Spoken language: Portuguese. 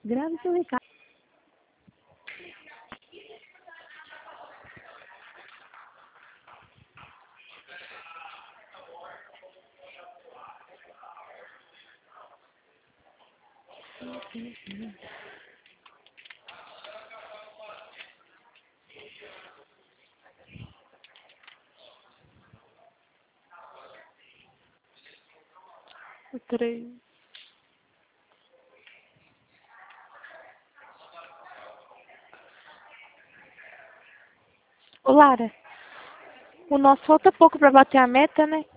Grave seu recado. O 3. Ô, Lara, o nosso falta pouco pra bater a meta, né?